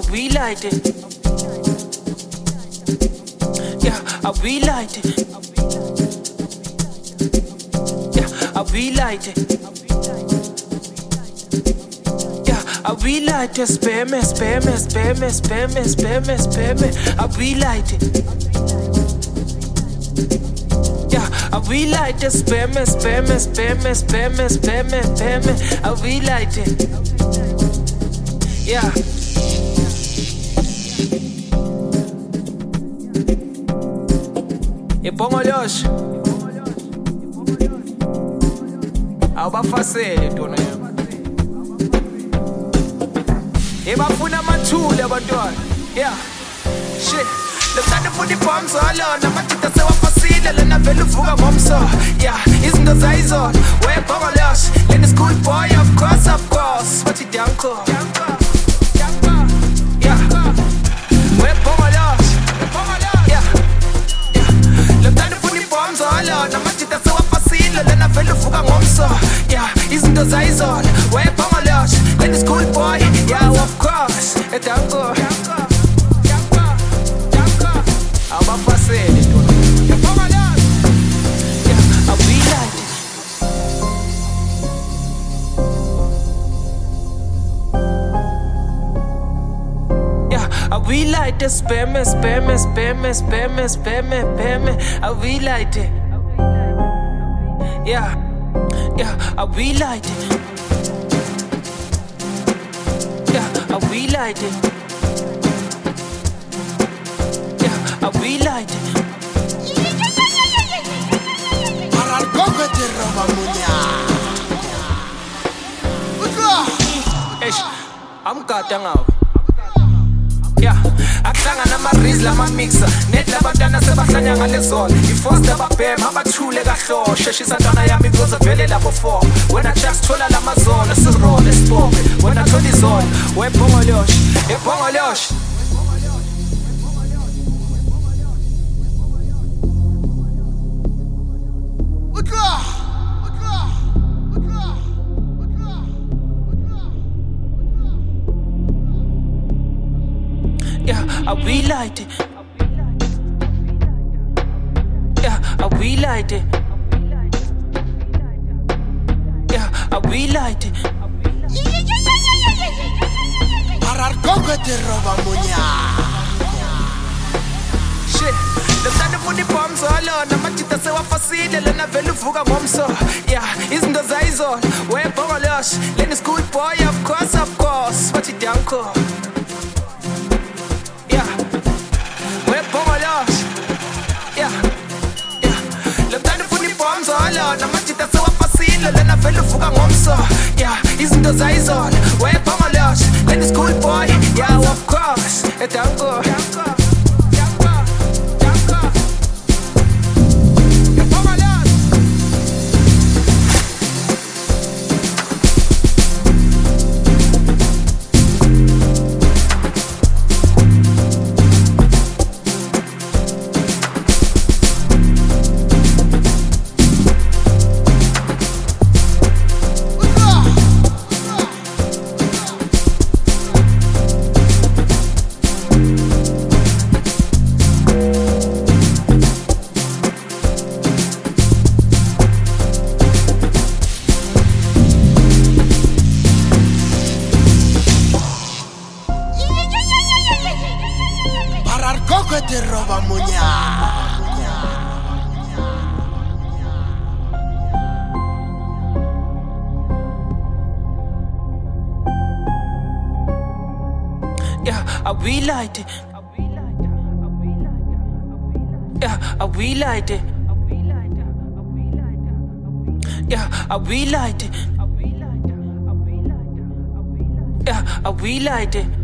we light it. Yeah, we light it. Yeah, we light it. Yeah, we light it. Spam it, spam it, spam it, spam it, spam it, spam it. We light it. Yeah, we light it. Spam it, spam it, spam it, spam it, spam it, spam it. We light it. Yeah. Ipongolosh awubafasele ntona yami ebafuna amathule abantwana. Yeah, shit, lethanda futhi bombs alona amatita sewafasile lena vele uvuka ngomso. Yeah, izinto zayizona webongolosh lena school boy, of course what you down call. Yeah, webongolosh. Namatita sewafasile lena vele uvuka ngomso. Yeah, izinto zayizona webongolosh lena school boy. Yeah, of course edanko awubafasele ntona yebongolosh. Yeah, we light it. Yeah, we light it. Spam it, spam it, spam it, spam it, spam it, spam it. We light it. Yeah, we light it. Yeah, we light it. Yeah, we light it. I'm goddamn out. Yeah, akuhlangana ama-Rizla ama-mixer net labantwana sebahlanya ngalezona. I-Foster babhema abathule kahlo sheshisa ntwana yami kuze vele labo 4. Wena Jacks thola lamazona sirole sibophe. Wena thola izona webongolosh ebongolosh. Yeah, we light it. Yeah, we light it. Yeah, we light it. Shit, lethanda futhi bombs alona amatita sewafasile lena vele uvuka ngomso. Yeah, izinto zayizona webongolosh lena school boy, of course what you down call. Namatita sewafasile lena vele uvuka ngomso. Yeah, izinto zayizona webongolosh lena school boy. Yeah, of course edanko Yeah, we light it. Yeah, we light it. Yeah, we light it. Yeah, we light it.